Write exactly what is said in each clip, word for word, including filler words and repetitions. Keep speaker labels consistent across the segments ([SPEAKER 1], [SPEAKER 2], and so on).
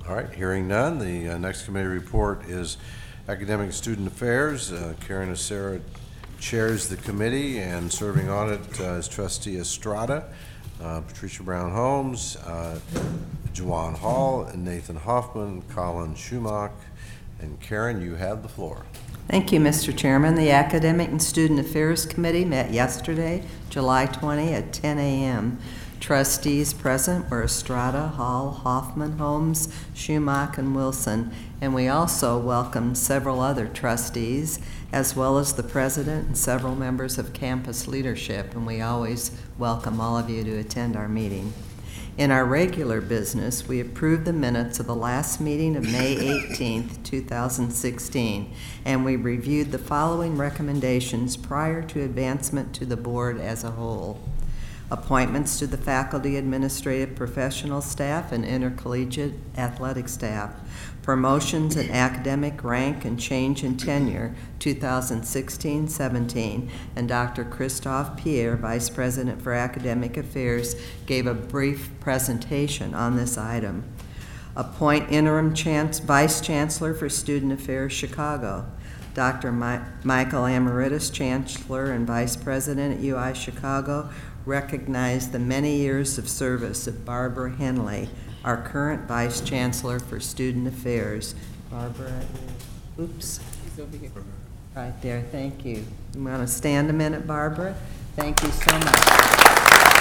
[SPEAKER 1] All right, hearing none, the uh, next committee report is Academic and Student Affairs. Uh, Karen Acera chairs the committee, and serving on it uh, is Trustee Estrada, uh, Patricia Brown Holmes, uh, Juwan Hall, and Nathan Hoffman, Colin Schumach, and Karen, you have the floor.
[SPEAKER 2] Thank you, Mister Chairman. The Academic and Student Affairs Committee met yesterday, July twentieth at ten a m Trustees present were Estrada, Hall, Hoffman, Holmes, Schumach, and Wilson, and we also welcomed several other trustees, as well as the president and several members of campus leadership, and we always welcome all of you to attend our meeting. In our regular business, we approved the minutes of the last meeting of May eighteenth, two thousand sixteen, and we reviewed the following recommendations prior to advancement to the board as a whole. Appointments to the faculty, administrative, professional staff, and intercollegiate athletic staff. Promotions in academic rank and change in tenure, two thousand sixteen seventeen, and Doctor Christophe Pierre, Vice President for Academic Affairs, gave a brief presentation on this item. Appoint interim chance, Vice Chancellor for Student Affairs, Chicago. Doctor Mi- Michael Amaritis, Chancellor and Vice President at U I Chicago, recognized the many years of service of Barbara Henley, our current Vice Chancellor for Student Affairs. Barbara, oops.
[SPEAKER 3] She's over here.
[SPEAKER 2] Right there, thank you. You want to stand a minute, Barbara? Thank you so much.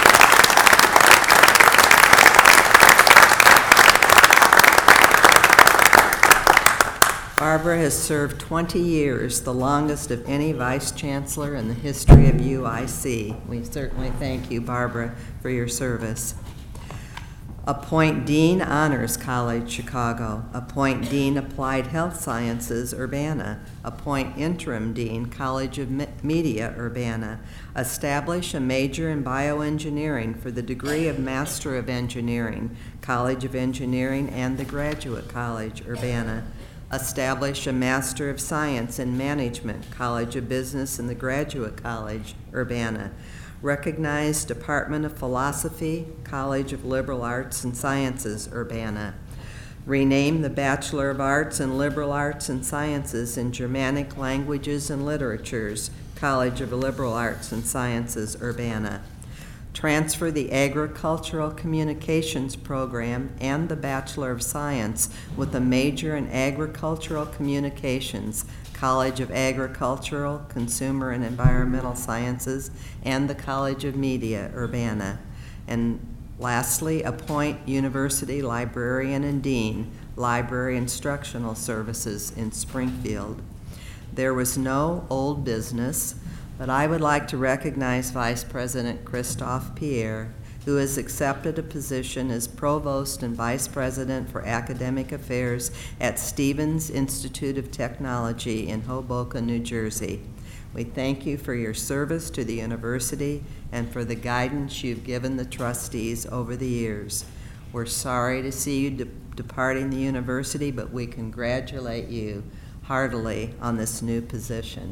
[SPEAKER 2] Barbara has served twenty years, the longest of any vice chancellor in the history of U I C. We certainly thank you, Barbara, for your service. Appoint Dean Honors College, Chicago. Appoint Dean Applied Health Sciences, Urbana. Appoint Interim Dean, College of Media, Urbana. Establish a major in bioengineering for the degree of Master of Engineering, College of Engineering, and the Graduate College, Urbana. Establish a Master of Science in Management, College of Business, and the Graduate College, Urbana. Recognize Department of Philosophy, College of Liberal Arts and Sciences, Urbana. Rename the Bachelor of Arts in Liberal Arts and Sciences in Germanic Languages and Literatures, College of Liberal Arts and Sciences, Urbana. Transfer the Agricultural Communications program and the Bachelor of Science with a major in Agricultural Communications, College of Agricultural, Consumer and Environmental Sciences, and the College of Media, Urbana. And lastly, appoint University Librarian and Dean, Library Instructional Services in Springfield. There was no old business, but I would like to recognize Vice President Christophe Pierre, who has accepted a position as Provost and Vice President for Academic Affairs at Stevens Institute of Technology in Hoboken, New Jersey. We thank you for your service to the university and for the guidance you've given the trustees over the years. We're sorry to see you de- departing the university, but we congratulate you heartily on this new position.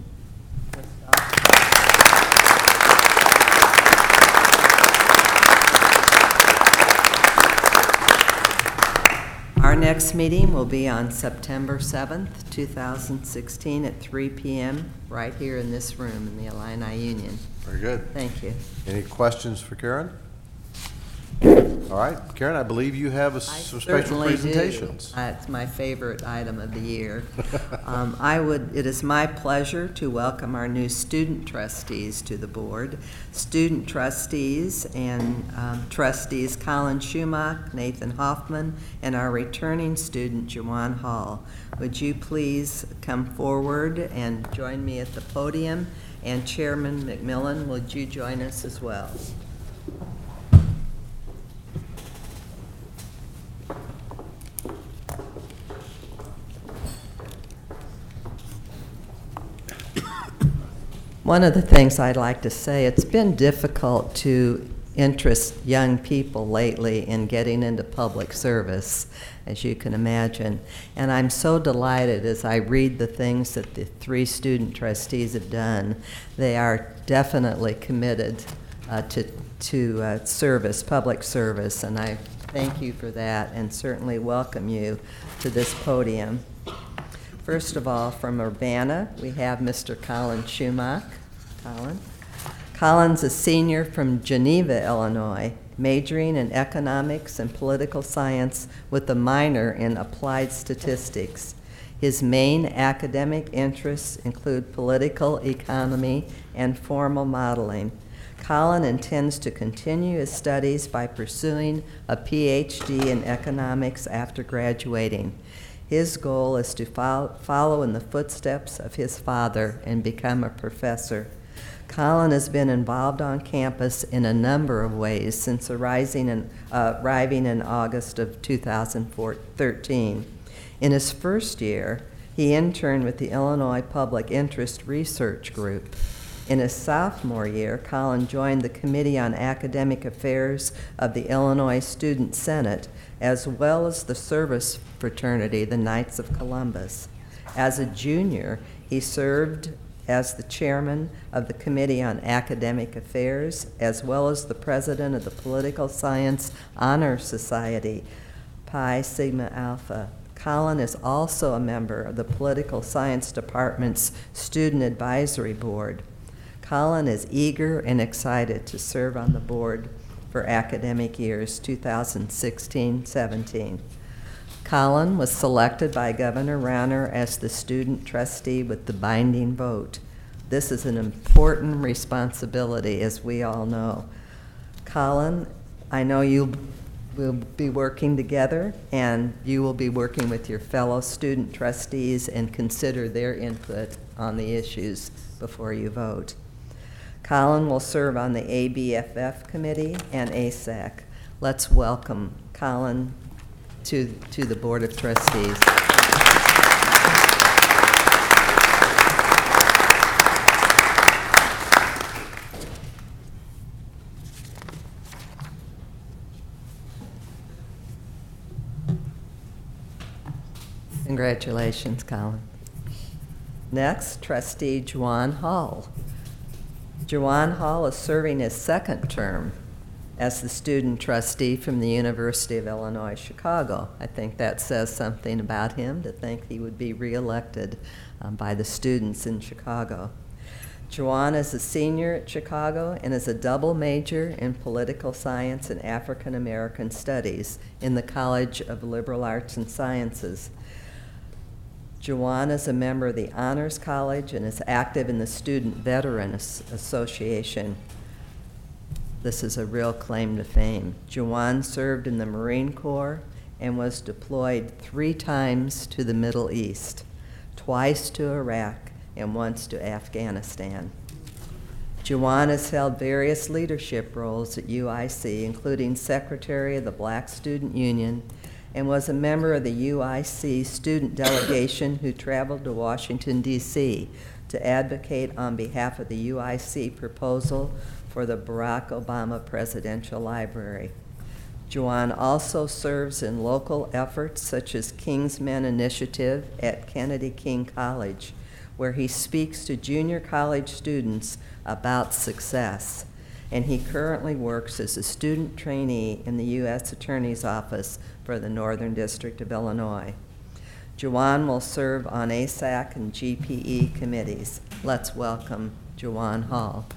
[SPEAKER 2] Our next meeting will be on September seventh, two thousand sixteen at three p m right here in this room in the Illini Union.
[SPEAKER 1] Very good.
[SPEAKER 2] Thank you.
[SPEAKER 1] Any questions for Karen? All right, Karen, I believe you have a, some special presentations.
[SPEAKER 2] Do. Uh, it's my favorite item of the year. um, I would. It is my pleasure to welcome our new student trustees to the board. Student trustees and um, trustees Colin Schumach, Nathan Hoffman, and our returning student Juwan Hall. Would you please come forward and join me at the podium? And Chairman McMillan, would you join us as well? One of the things I'd like to say, it's been difficult to interest young people lately in getting into public service, as you can imagine. And I'm so delighted as I read the things that the three student trustees have done. They are definitely committed uh, to, to uh, service, public service, and I thank you for that and certainly welcome you to this podium. First of all, from Urbana, we have Mister Colin Schumach. Colin. Colin's a senior from Geneva, Illinois, majoring in economics and political science with a minor in applied statistics. His main academic interests include political economy and formal modeling. Colin intends to continue his studies by pursuing a P H D in economics after graduating. His goal is to fol- follow in the footsteps of his father and become a professor. Colin has been involved on campus in a number of ways since arriving in, uh, arriving in August of two thousand thirteen. In his first year, he interned with the Illinois Public Interest Research Group. In his sophomore year, Colin joined the Committee on Academic Affairs of the Illinois Student Senate, as well as the service fraternity, the Knights of Columbus. As a junior, he served as the chairman of the Committee on Academic Affairs, as well as the president of the Political Science Honor Society, Pi Sigma Alpha. Colin is also a member of the Political Science Department's Student Advisory Board. Colin is eager and excited to serve on the board for academic years two thousand sixteen seventeen. Colin was selected by Governor Rauner as the student trustee with the binding vote. This is an important responsibility, as we all know. Colin, I know you will be working together, and you will be working with your fellow student trustees and consider their input on the issues before you vote. Colin will serve on the A B F F committee and A S A C. Let's welcome Colin to, to the Board of Trustees. Congratulations, Colin. Next, Trustee Juwan Hall. Juwan Hall is serving his second term as the student trustee from the University of Illinois, Chicago. I think that says something about him to think he would be reelected um, by the students in Chicago. Juwan is a senior at Chicago and is a double major in political science and African American studies in the College of Liberal Arts and Sciences. Juwan is a member of the Honors College and is active in the Student Veterans Association. This is a real claim to fame. Juwan served in the Marine Corps and was deployed three times to the Middle East, twice to Iraq and once to Afghanistan. Juwan has held various leadership roles at U I C, including Secretary of the Black Student Union, and was a member of the U I C student delegation who traveled to Washington, D C to advocate on behalf of the U I C proposal for the Barack Obama Presidential Library. Juwan also serves in local efforts such as King's Men Initiative at Kennedy King College, where he speaks to junior college students about success. And he currently works as a student trainee in the U S Attorney's Office for the Northern District of Illinois. Juwan will serve on A S A C and G P E committees. Let's welcome Juwan Hall.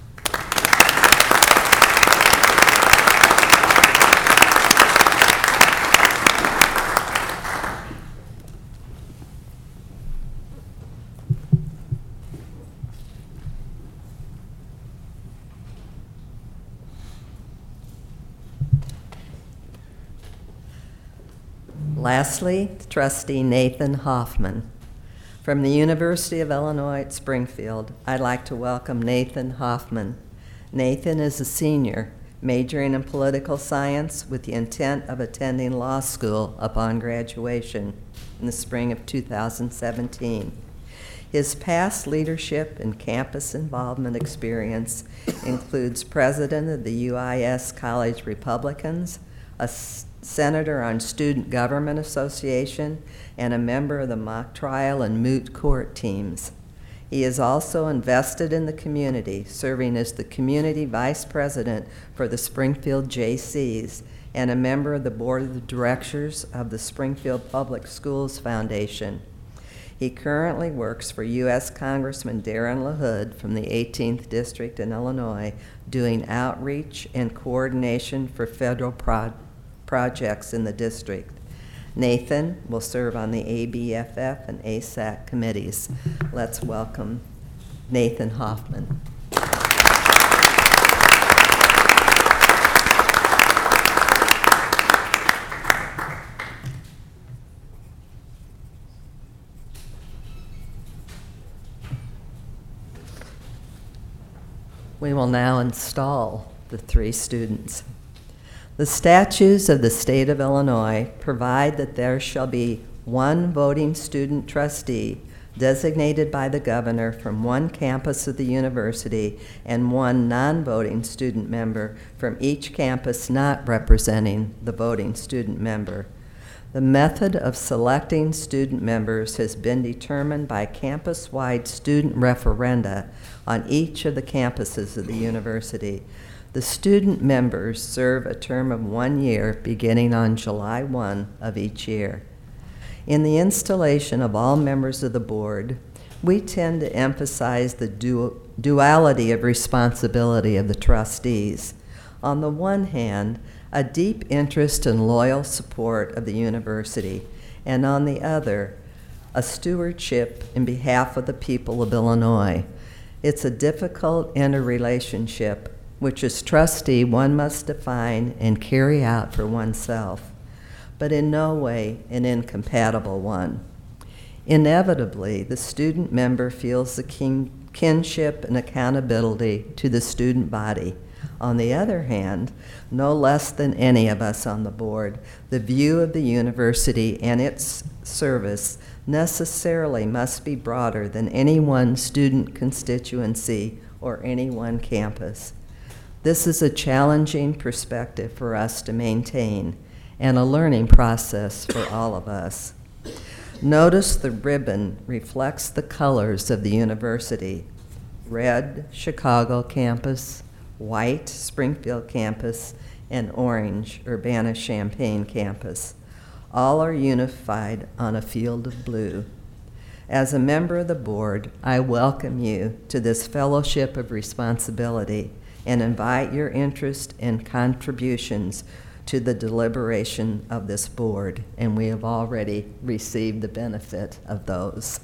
[SPEAKER 2] Lastly, Trustee Nathan Hoffman. From the University of Illinois at Springfield, I'd like to welcome Nathan Hoffman. Nathan is a senior, majoring in political science with the intent of attending law school upon graduation in the spring of two thousand seventeen. His past leadership and campus involvement experience includes president of the U I S College Republicans, a senator on Student Government Association, and a member of the mock trial and moot court teams. He is also invested in the community, serving as the community vice president for the Springfield J Cs and a member of the Board of Directors of the Springfield Public Schools Foundation. He currently works for U S Congressman Darren LaHood from the eighteenth District in Illinois, doing outreach and coordination for federal pro projects in the district. Nathan will serve on the A B F F and A S A C committees. Let's welcome Nathan Hoffman. We will now install the three students. The statutes of the state of Illinois provide that there shall be one voting student trustee designated by the governor from one campus of the university and one non-voting student member from each campus not representing the voting student member. The method of selecting student members has been determined by campus-wide student referenda on each of the campuses of the university. The student members serve a term of one year beginning on July first of each year. In the installation of all members of the board, we tend to emphasize the du duality of responsibility of the trustees. On the one hand, a deep interest and loyal support of the university, and on the other, a stewardship in behalf of the people of Illinois. It's a difficult interrelationship, which as trustee one must define and carry out for oneself, but in no way an incompatible one. Inevitably, the student member feels the kin kinship and accountability to the student body. On the other hand, no less than any of us on the board, the view of the university and its service necessarily must be broader than any one student constituency or any one campus. This is a challenging perspective for us to maintain and a learning process for all of us. Notice the ribbon reflects the colors of the university: red, Chicago campus; white, Springfield campus; and orange, Urbana-Champaign campus. All are unified on a field of blue. As a member of the board, I welcome you to this fellowship of responsibility and invite your interest and contributions to the deliberation of this board, and we have already received the benefit of those.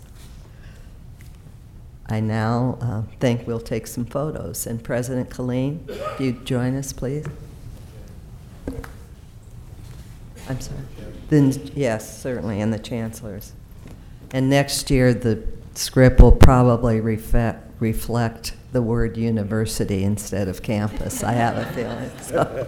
[SPEAKER 2] I now uh, think we'll take some photos. And President Killeen, if you join us, please. I'm sorry. Then, yes, certainly, and the chancellors. And next year, the script will probably reflect, reflect the word university instead of campus. I have a feeling. So.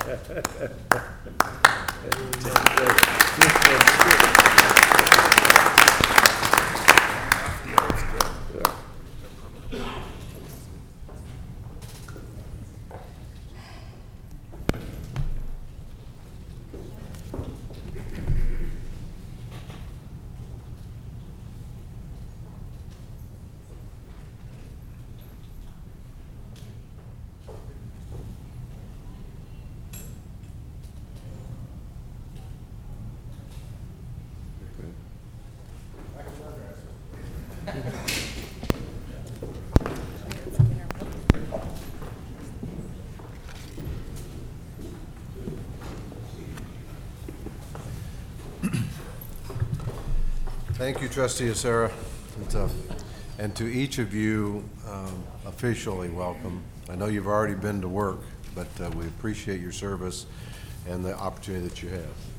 [SPEAKER 1] Thank you, Trustee Acera. And, uh, and to each of you, um, officially welcome. I know you've already been to work, but uh, we appreciate your service and the opportunity that you have.